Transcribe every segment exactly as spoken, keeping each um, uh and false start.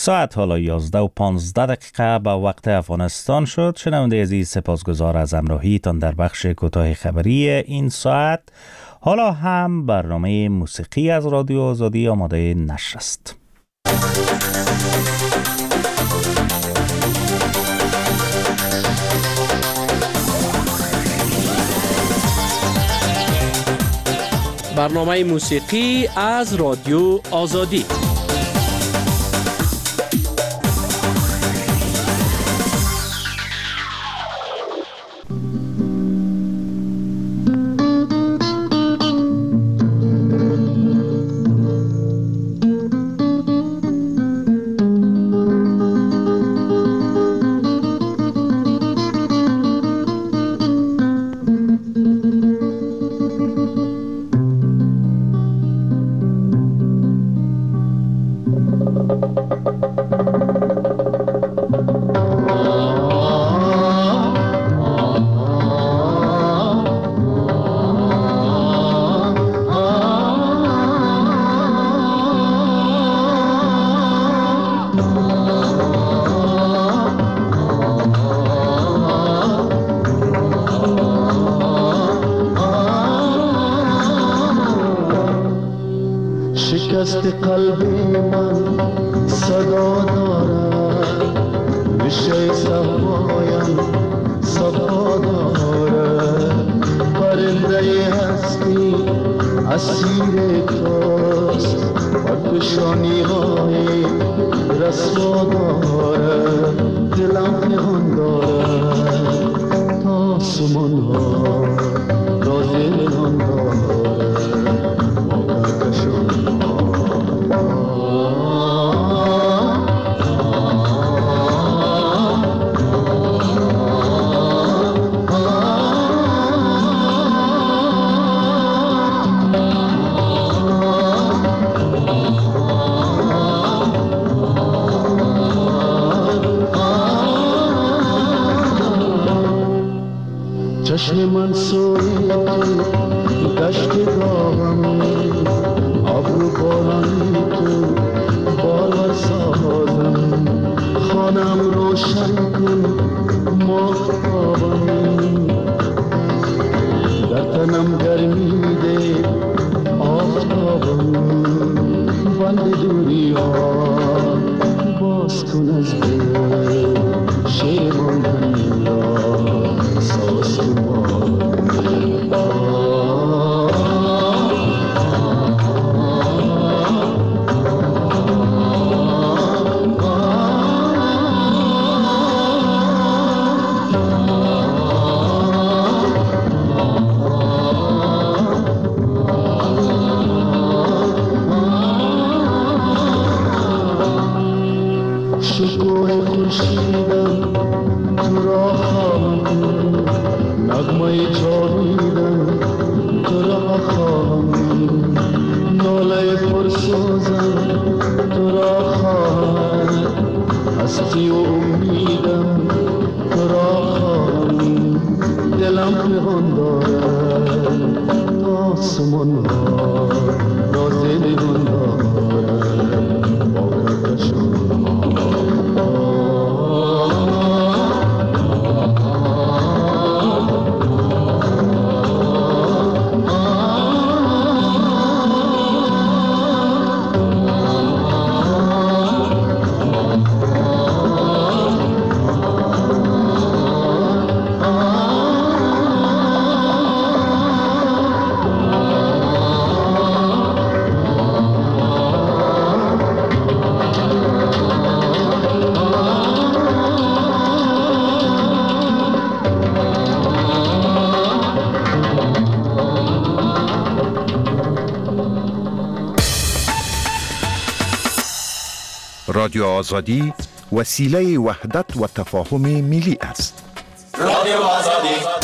ساعت حالا یازده و پانزده دقیقه به وقت افغانستان شد. شنونده عزیز، سپاسگزار از همراهیتان در بخش کوتاه خبری این ساعت. حالا هم برنامه موسیقی از رادیو آزادی آماده نشر است. برنامه موسیقی از رادیو آزادی. شکست قلبی من صدا دارد، ریشه صفایم صفا دارد. پرنده هستی اسیر توست و کشانی های رسوا دارد. دلم پنهان دارد تا سمان ها راز نهان دارد. چشم من سوی تو دشت گاهم، ابرو بارانی تو بالا سازم. خانم روشن کن ماهتابم، در تنم گرمی ده آفتابم. بند دوری ها باز کن از دل، شیر ماندنی را ساز کن. شکوه خورشیدم تو را خواهم، نغمه جاویدم تو را خواهم. ناله پرسوزم تو را خواهم، هستی و امیدم تو را خواهم. دلم پنهان دارد تا سمان ها راز نهان دارد. با کشان رادیو آزادی وسیله وحدت و تفاهم ملی است. رادیو آزادی.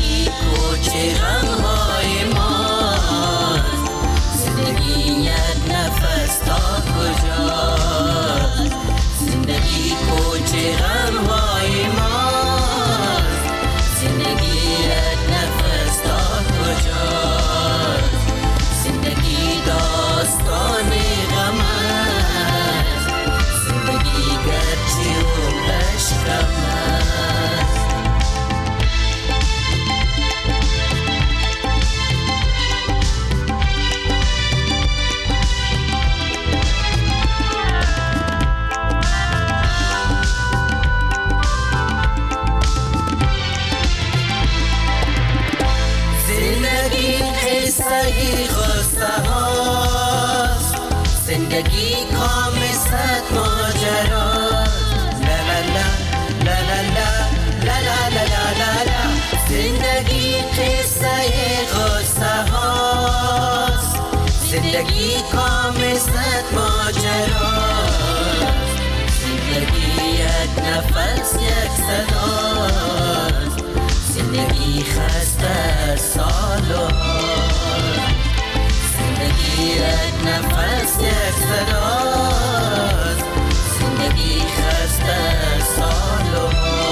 زندگی کوچه غمهای ماست، زندگی یک نفس تا کجاست، زندگی کوچه غمهای ماست، زندگی یک نفس تا کجاست، زندگی داستان غم است، زندگی گرچه عمرش کم است. زندگی قصه غصه هاست، زندگی کام صد ماجراست، لا لا لا لا لا لا لا لا لا لا لا. زندگی قصه غصه هاست، زندگی کام صد ماجراست، زندگی یک نفس یک صداست، زندگی خسته سالو، زندگی یک نفس یک صداست، زندگی خسته سالو،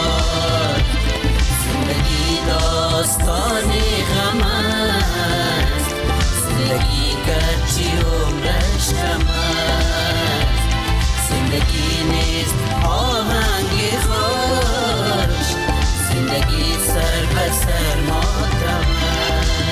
زندگی داستان غم است، زندگی گرچه عمرش کم است، زندگی نیست آهنگ خوش، زندگی سر به سر ماتم است.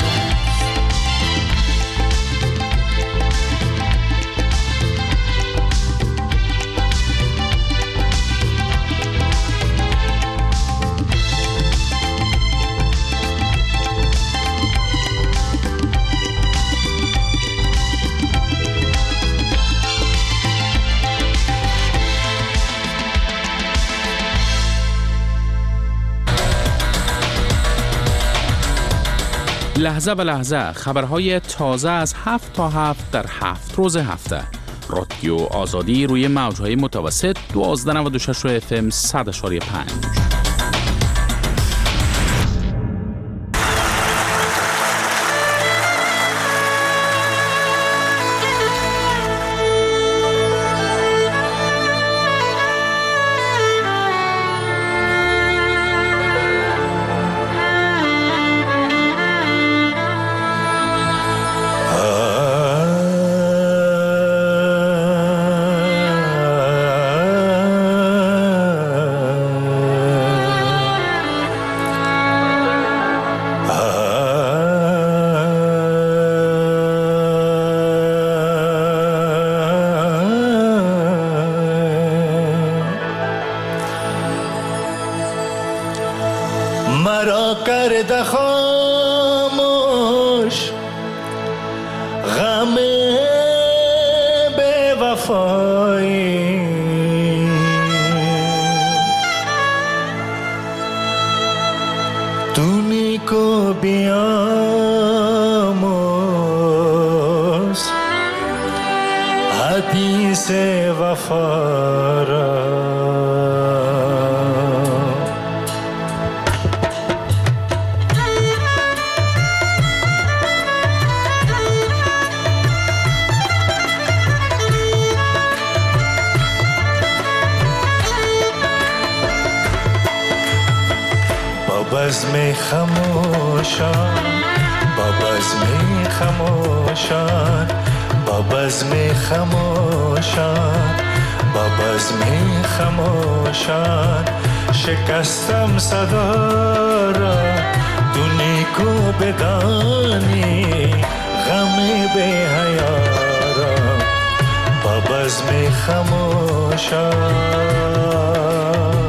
لحظه به لحظه خبرهای تازه از هفت تا هفت در هفت روز هفته. رادیو آزادی روی موجهای متوسط دوازده نود و شش اف ام صد اشاری پنج. مرا کرده خاموش غم بے وفایی، تو نیکو بیاموز حدیث وفا را. بزم خموشان، با بزم خموشان، با بزم خموشان، با بزم خموشان، شکستم صدا را تو نیکو بدانی غم بی حیا را. با بزم خموشان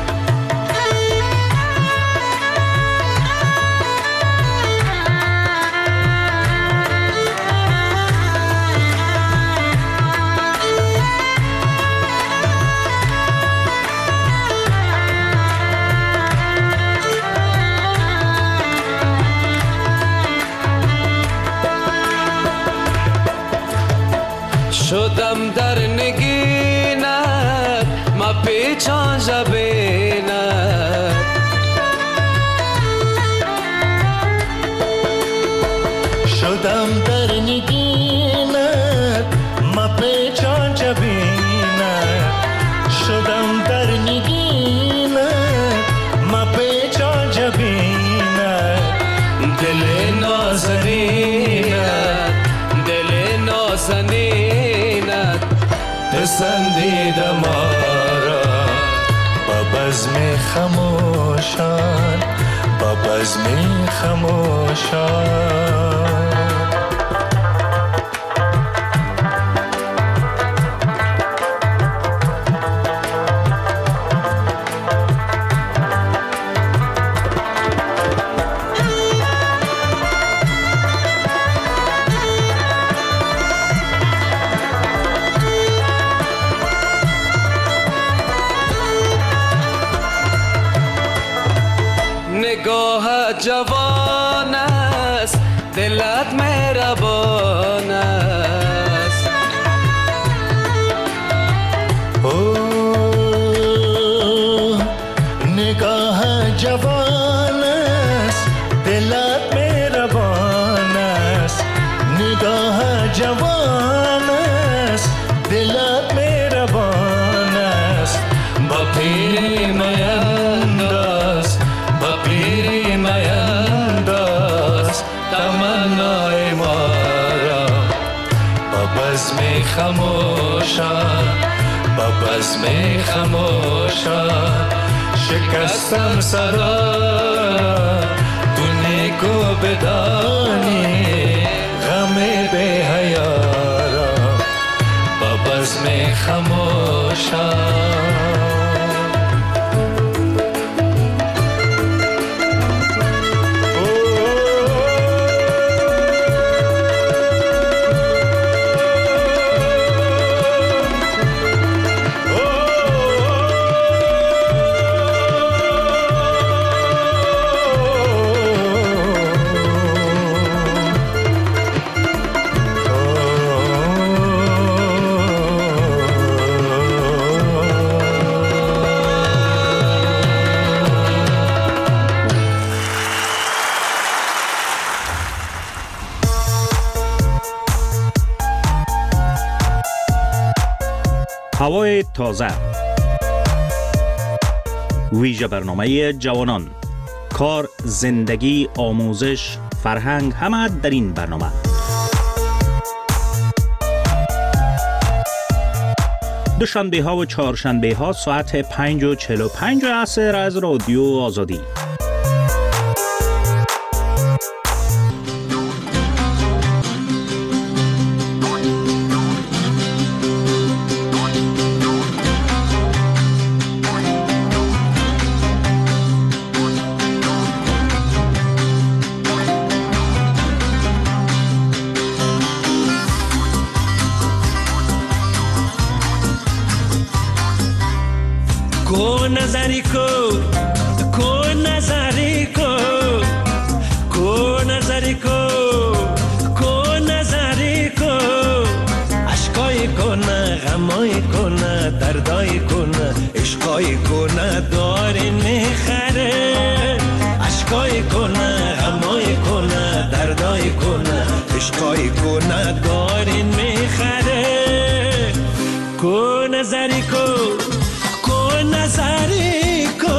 شدم در نگینت ما پیچان جبینت، شدم در نگینت مپیچان جبینت شدم در نگینت مپیچان جبینت دل نازنینت دل نازنینت پسندیدم آرا با بزم خموشان با بزم خموشان نگاه جوان است دلت مهربان است اوه نگاه جوان است دلت مهربان است نگاه جوان است دلت مهربان است با پیری مینداز با پیری مینداز تمنای ما را با بزم خموشان با بزم خموشان شکستم صدا تو نیکو بدانی غم به حیا را با بزم خموشان هوای تازه ویژه برنامه جوانان کار، زندگی، آموزش، فرهنگ همه در این برنامه. دوشنبه ها و چهارشنبه ها ساعت پنج و چهل و پنج عصر از رادیو آزادی. کو نظری کو کو نظری کو کو نظری کو کو نظری کو اشکای کنه غمای کنه دردای کنه عشقای کنه داری میخره اشکای کنه غمای کنه دردای کنه عشقای کنه داری میخره کو نظری کو نظری کو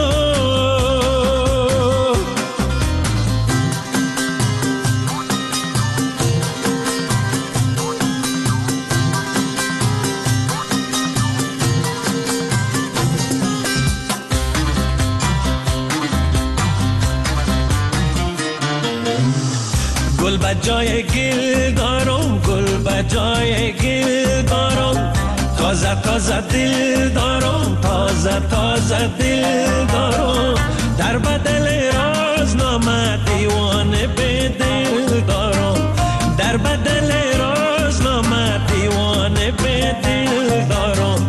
گل بجای گل دارم گل بجای گل دارم تازه تازه دل دارم تازه تازه دل دارم در بدل رازنامه دیوانه به دل دارم در بدل رازنامه دیوانه به دل دارم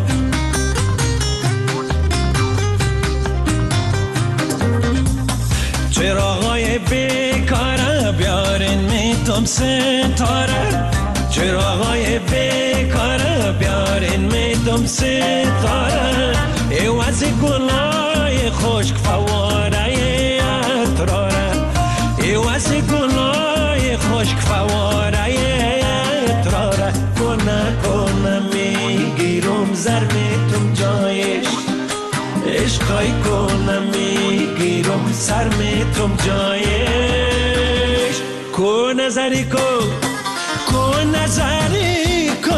چراغای بیکاره بیارین میتم ستاره چراغای بیکاره بیارین میدم ستاره ایوازی گلای خشک فواره اطراره ایوازی گلای خشک فواره سر میں تم جایش کو نظری کو کو نظری کو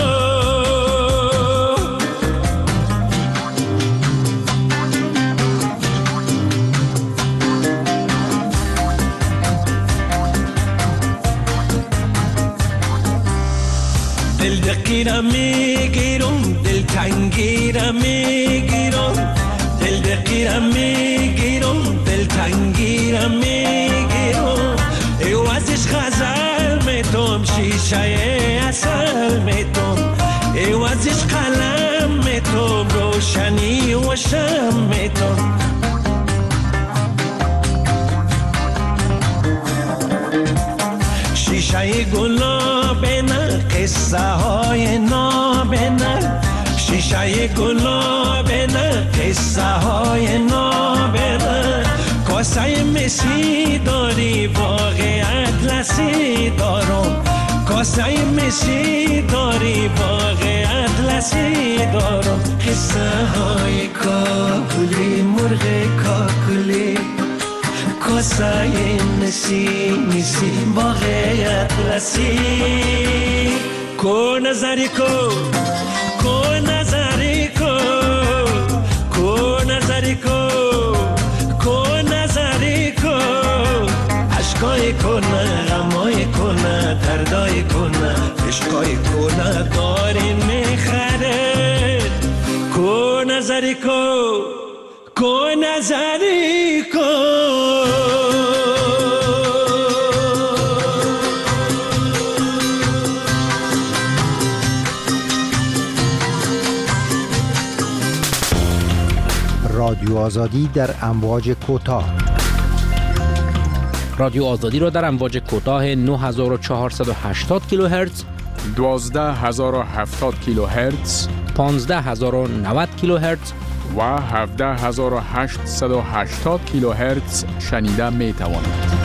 دل دقیرم میگیرم دل تنگیرم میگیرم دل دقیرم میگیرم دل تنگیرم میگیرم ایوازش غزل میتم شیشه اصل میتم ایوازش قلم میتم روشنی و شم میتم شیشه گلاب نه قصه های نابنه شیشه گلاب نه قصه های نابنه کاسه مسی داری واقعیت لسی دارم کاسه مسی داری واقعیت لسی دارم قصه های کاکلی مرغ کاکلی کاسه نسی نسی واقعیت لسی کو نظری کو کو نظری کو کو نظری کو کو نظری کو عشقای کنه غمای کنه دردای کنه عشقای کنه دارین میخره کو نظری کو کو نظری کو رادیو آزادی در امواج کوتاه. رادیو آزادی را در امواج کوتاه نه هزار و چهارصد و هشتاد کیلوهرتز، دوازده هزار و هفتاد کیلوهرتز، پانزده هزار و نود کیلوهرتز و هفده هزار و هشتصد و هشتاد کیلوهرتز شنیده می توانید.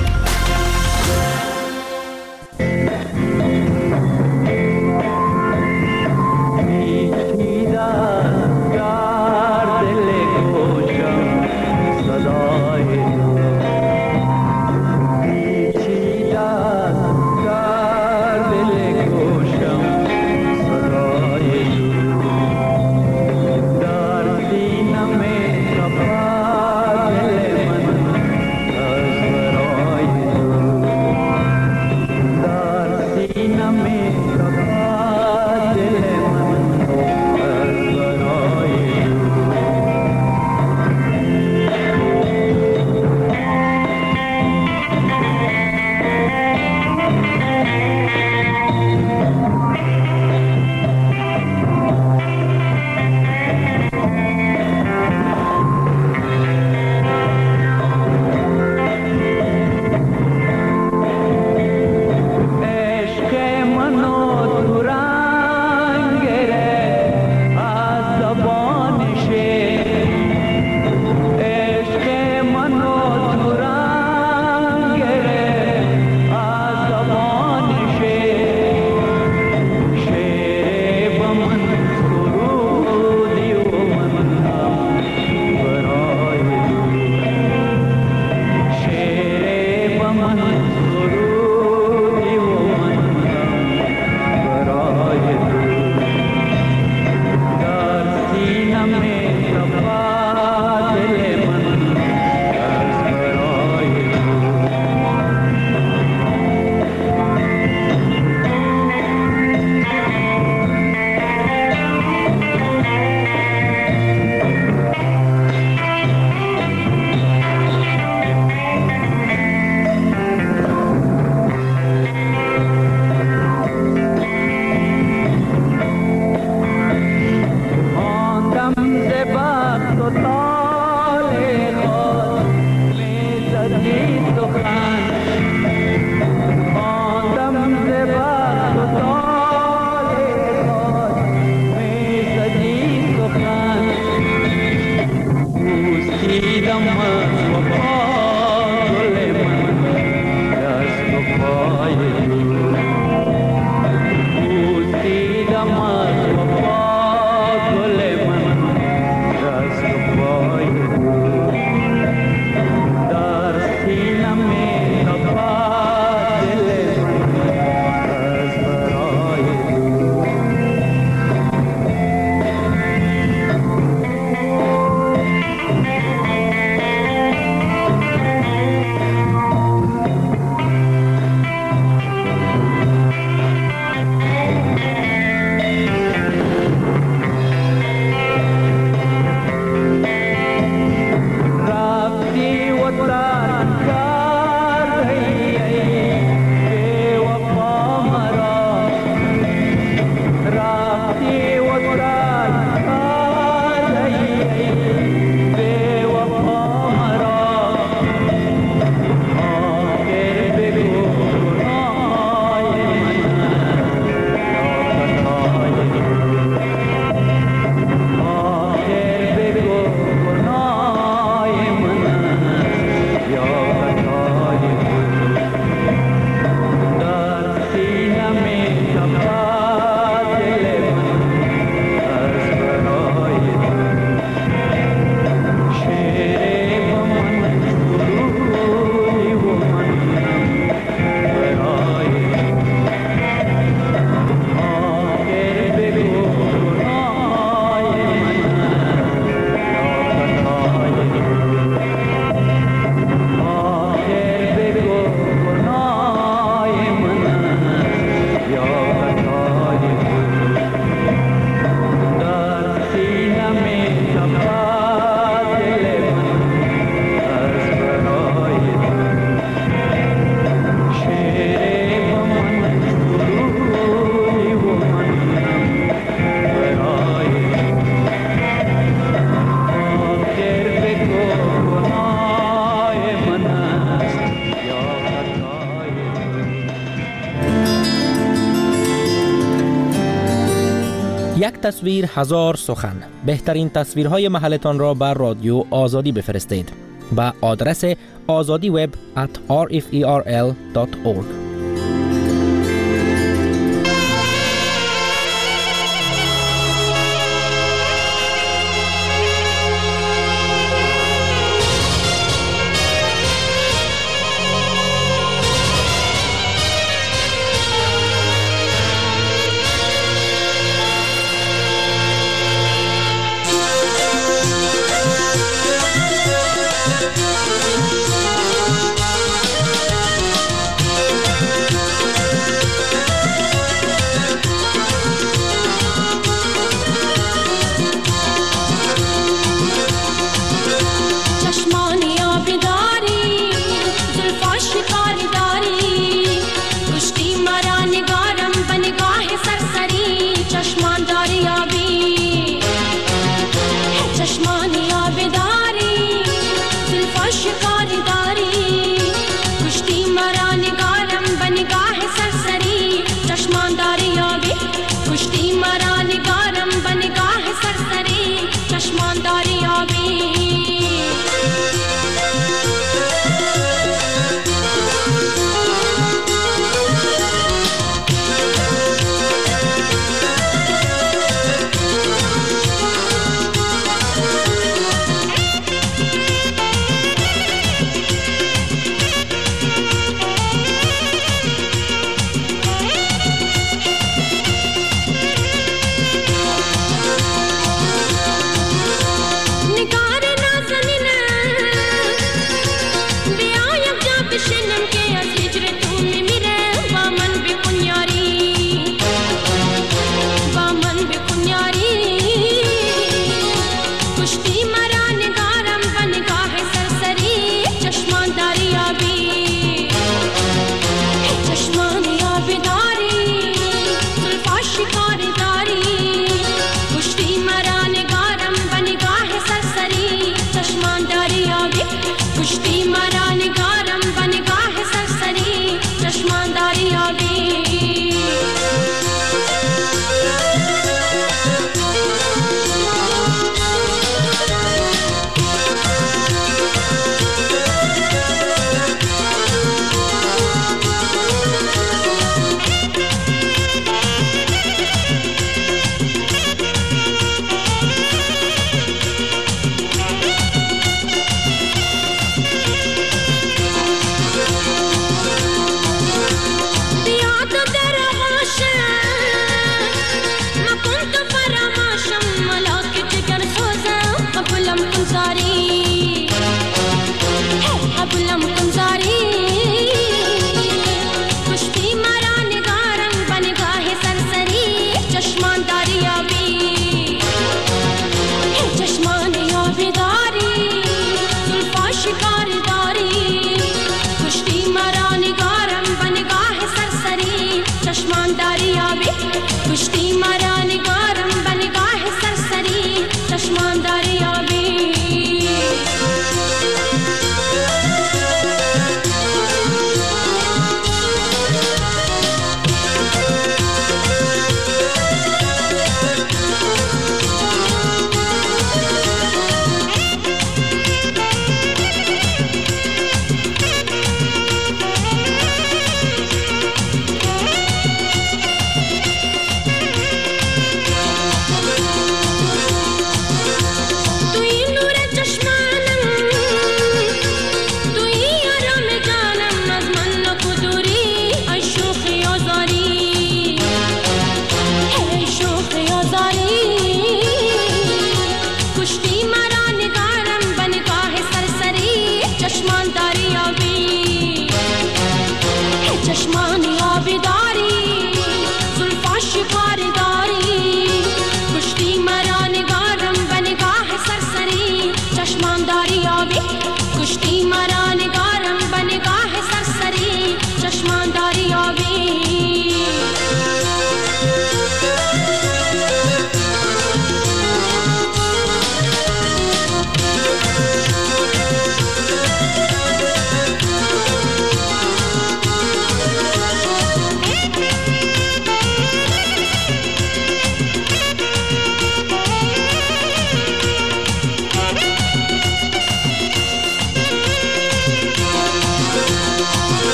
یک تصویر هزار سخن. بهترین تصویرهای محلتان را بر رادیو آزادی بفرستید به آدرس azadi web at r f e r l dot org.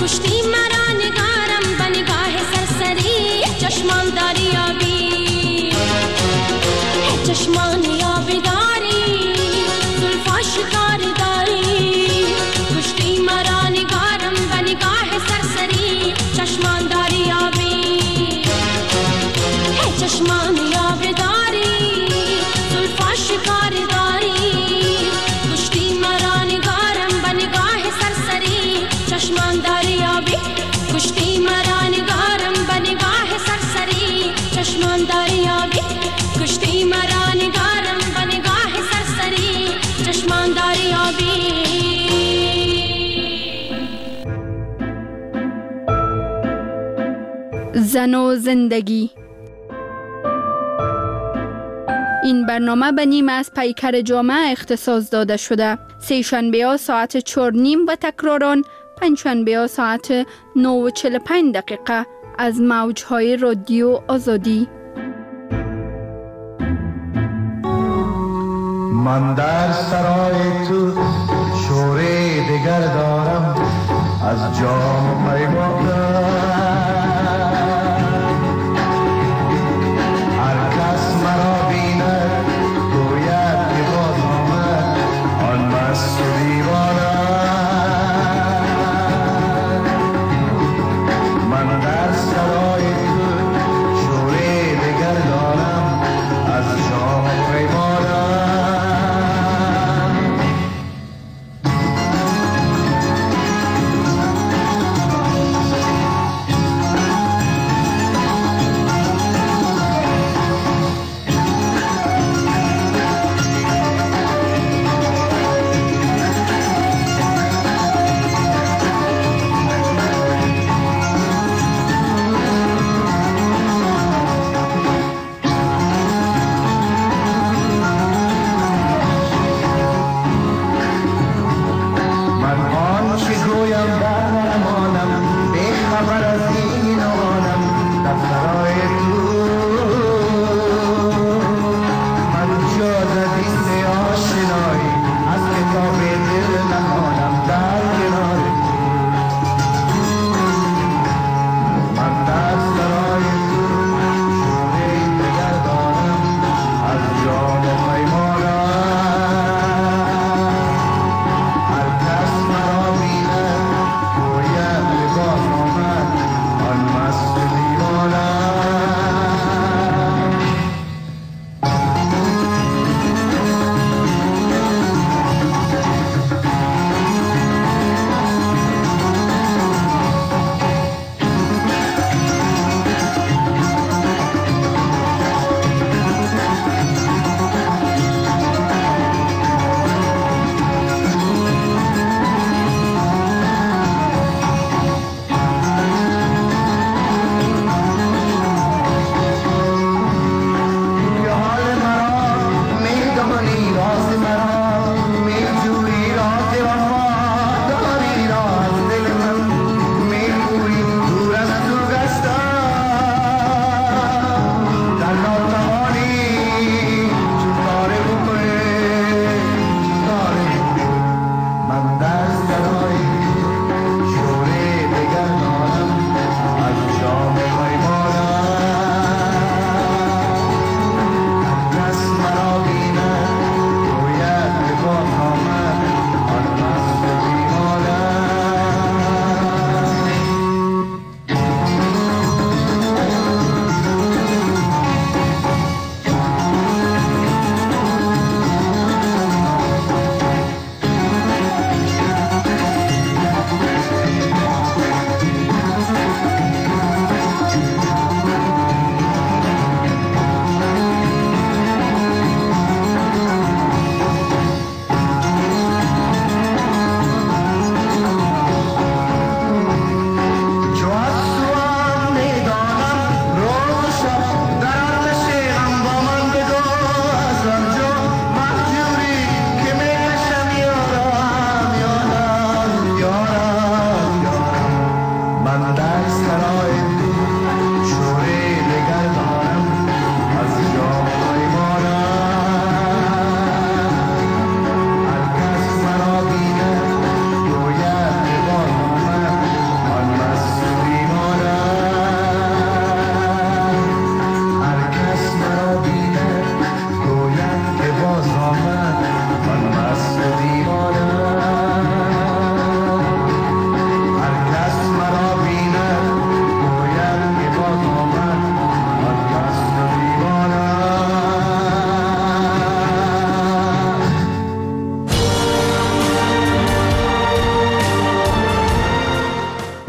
کشتی مرا نگارم به نگاه سرسری چشمان داری آبی چشمان آبی داری زلفا شکار داری کشتی مرا نگارم به نگاه سرسری چشمان داری آبی چشمان آبی داری زلفا شکار داری کشتی مرا نگارم به نگاه سرسری چشمان داری آبی کشتی مرا نگارم به نگاه سرسری چشمان داری آبی کشتی مرا نگارم به نگاه سرسری چشمان داری آبی زن و زندگی. این برنامه به نیم از پیکر جامعه اختصاص داده شده. سه شنبه ها ساعت چهار نیم و تکراران پنج شنبه ها ساعت نه و چهل و پنج دقیقه از موجهای رادیو آزادی. من در سرای تو شوره دگر دارم از جام پیمانم هر کس مرا بیند گوید که باز آمد آن مست و دیوانم من در سرای تو شوره دگر دارم از جام پیمانم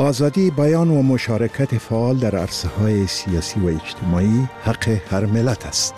آزادی بیان و مشارکت فعال در عرصه‌های سیاسی و اجتماعی حق هر ملت است.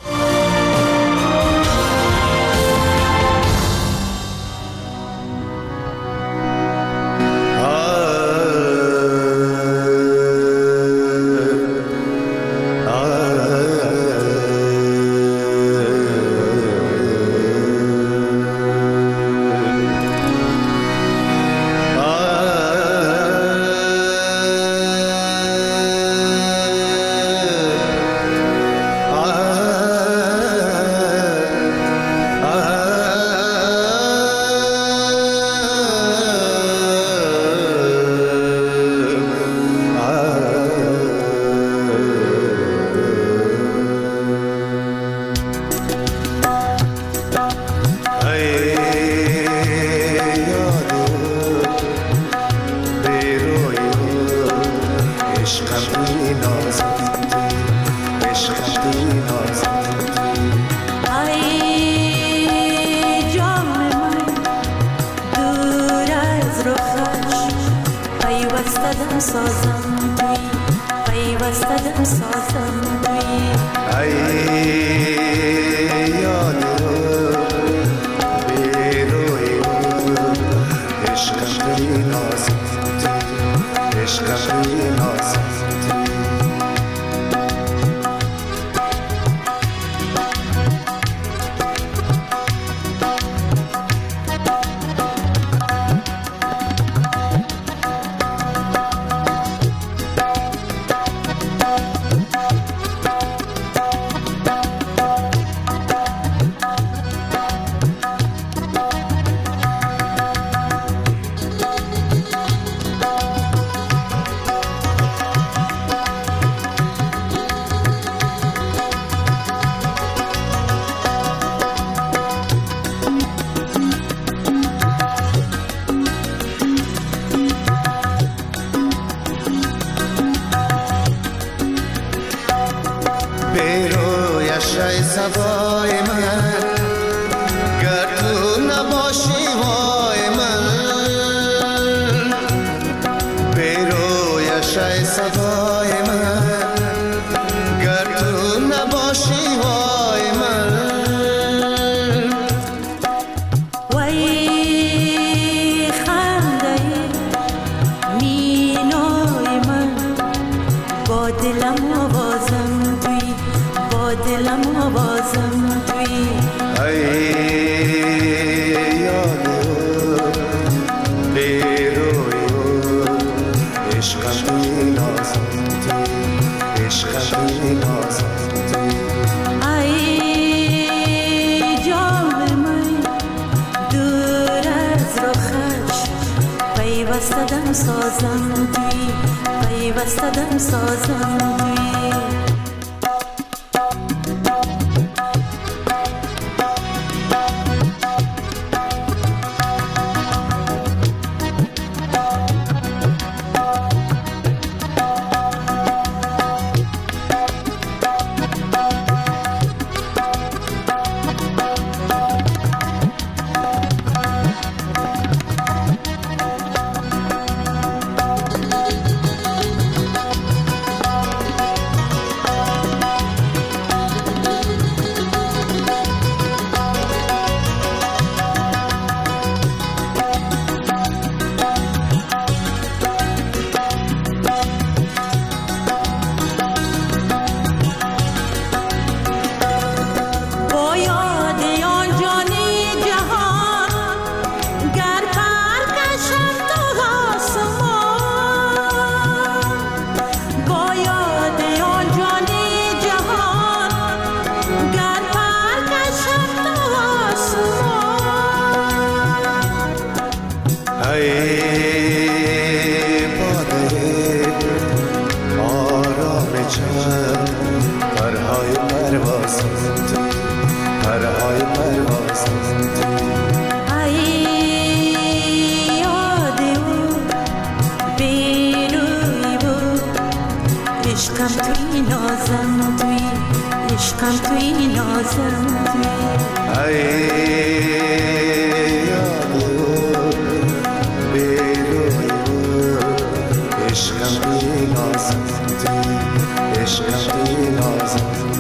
عشقم ای آزادی، عشقم ای آزادی.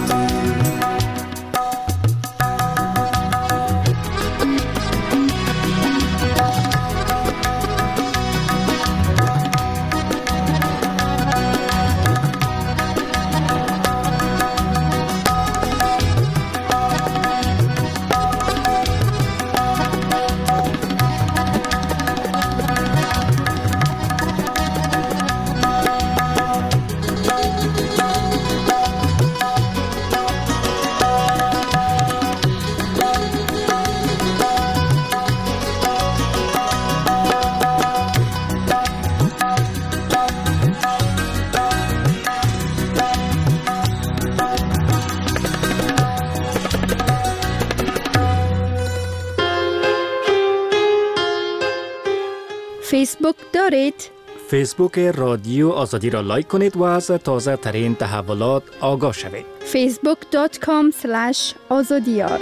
فیسبوک دارید؟ فیسبوک رادیو آزادی را لایک کنید و از تازه ترین تحولات آگاه شوید. فیسبوک دات کام اسلش آزادیار.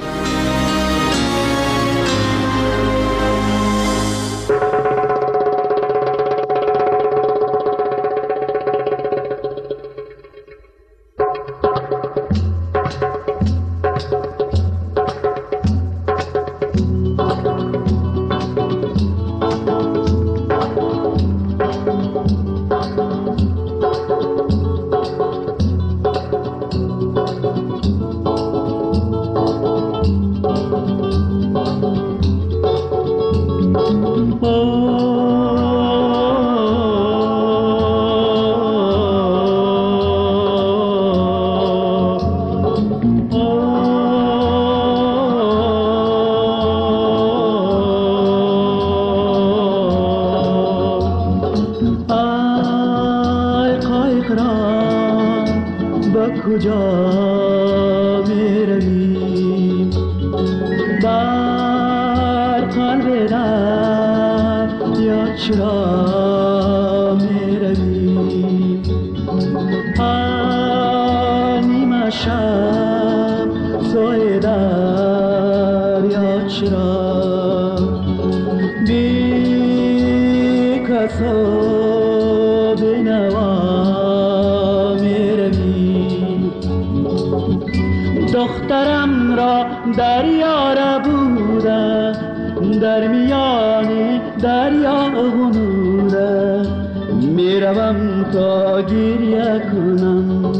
دخترم را دریا بوده، در میان دریا غنوده، میروم تا گریه کنم،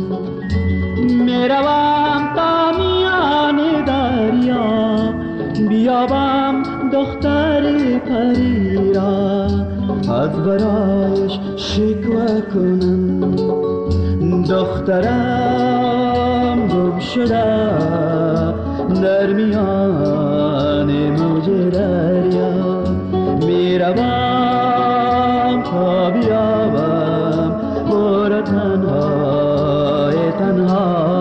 میروم تا میان دریا، بیابم دختر پری را، از برایش شکوه کنم. دخترم گم شده در میان موج دریا، میروم تا بیابم او را تنهای تنها.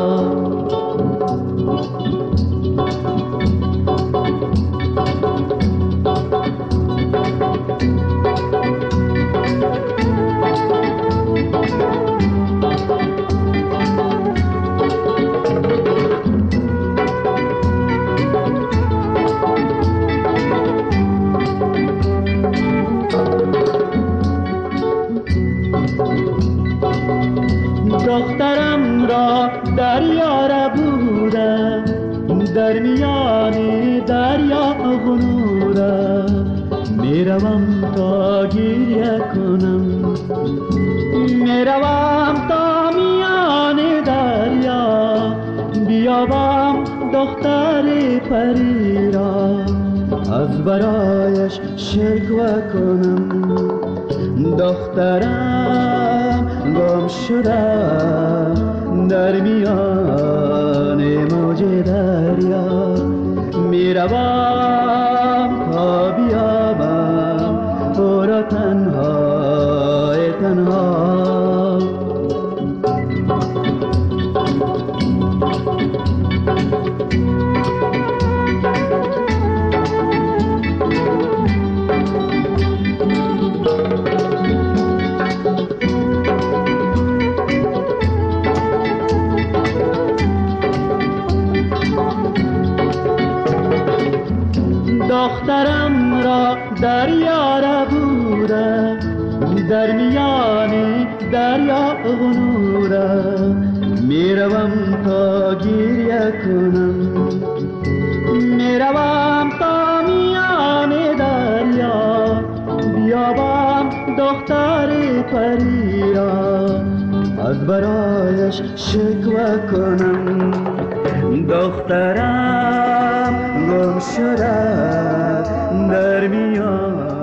دخترم را دریا را بوده، در میان دریا غنوده، میروم تا گریه کنم، میروم تا میان دریا، بیابم دختر پری را، از برایش شکوه کنم. دخترم گم شده در میان موج دریا، میروم تا بیابم او را تنهای تنها. دخترم را دریا را بوده، در میان دریا غنورم میروم تا گریه کنم میروم تا میان دریا بیابم دختر پری را از برایش شکوه کنم دخترم گم شده در میان